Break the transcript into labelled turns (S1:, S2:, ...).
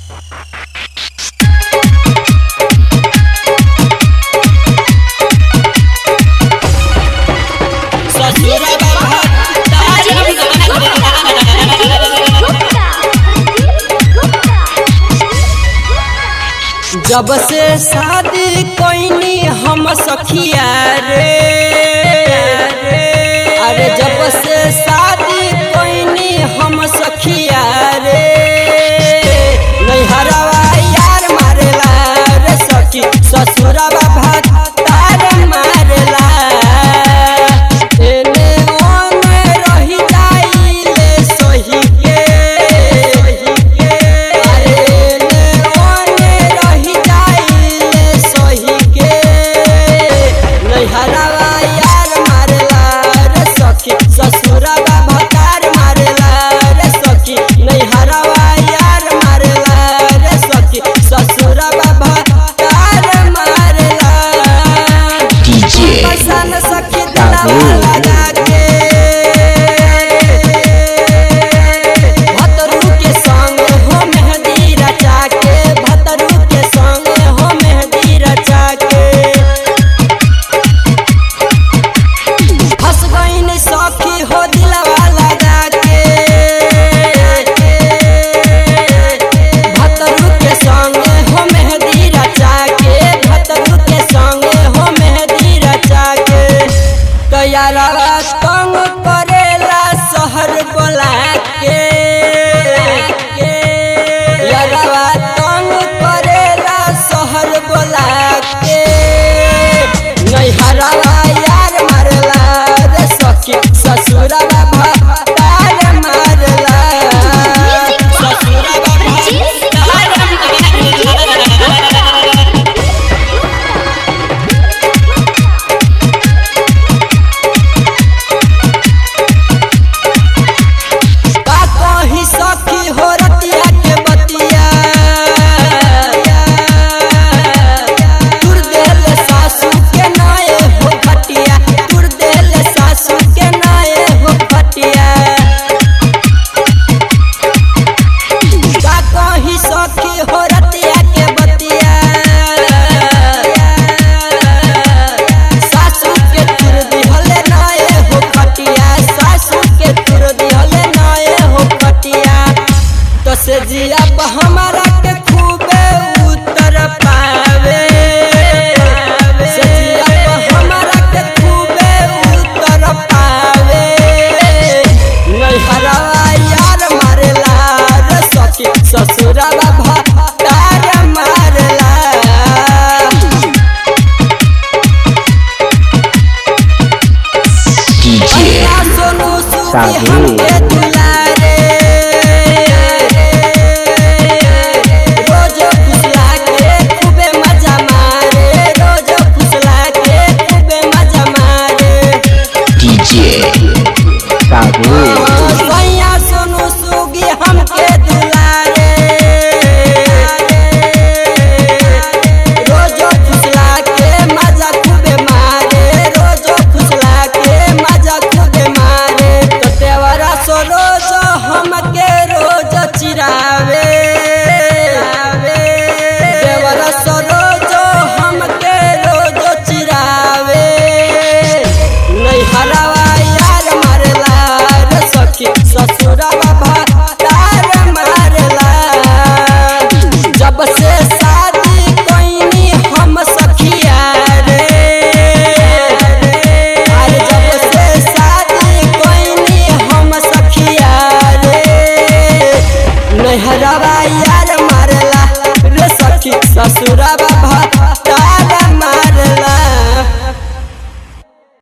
S1: जब से शादी कोइनी हम सखिया रे, अरे जब से शादी कोइनी हम सखिया रे, नैहरवा यार मारेला रे सखी, ससुरवा भतार मारेला। एने ओने रही जाइले सही के, अरे एने ओने रही जाइले सही के, नैहरवा यार मारेला रे सखी, ससुरवा भतार मारेला रे सखी, नैहरवा यार मारेला रे सखी, ससुरवा भतार मारेला। पसंद सखी दिलवा लगा के, भतरू के संग हो मेहंदी रचा के, भतरू के संग हो मेहंदी रचा के, फंस गईन सखी हो दिलवा लगा के, भतरू के संग हो मेहंदी रचा के, भतरू के संग हो मेहंदी रचा के। तैयारवा तंग करेला शहर बोला के, यारवा तंग करेला शहर बोला के, नैहरवा यार मारेला रे सखी, ससुरवा भतार मारेला, ससुरवा भतार मारेला। का कहीं सखी हो रतिया के बतिया, तुर देल सासू के नाये हो खटिया, तुर देल सासू के नाये हो खटिया। का कहीं सखी हो रतिया के बतिया, सासू के तुर दिहले नाये हो खटिया, सासू के तुर दिहले नाये हो खटिया। तो से जिया हमारा के खूबे उतर पावे, से जिया हमारा के खूबे उतर पावे, नैहरवा यार मारेला रे सखी, ससुरवा भतार मारेला। भैया सोनू सूदी हमके दुलारे, रोज फुसला के खूबे मजा मारे, रोज फुसला के खूबे मजा मारे। भैया सोनू सूदी हमके दुलारे, रोज फुसला के मजा खूबे मारे, रोज फुसला के मजा खूबे मारे। तो तेवरा सो रोज हमके रोज चिरावे, तेवरा सो रोज हमके रोज चिरावे, नैहरवा यार मारेला रे सखी, ससुरवा भतार मारेला। जब से शादी कोइनी हम सखिया रे, अरे जब से शादी कोइनी हम सखिया रे, नैहरवा यार मारेला रे सखी, ससुरवा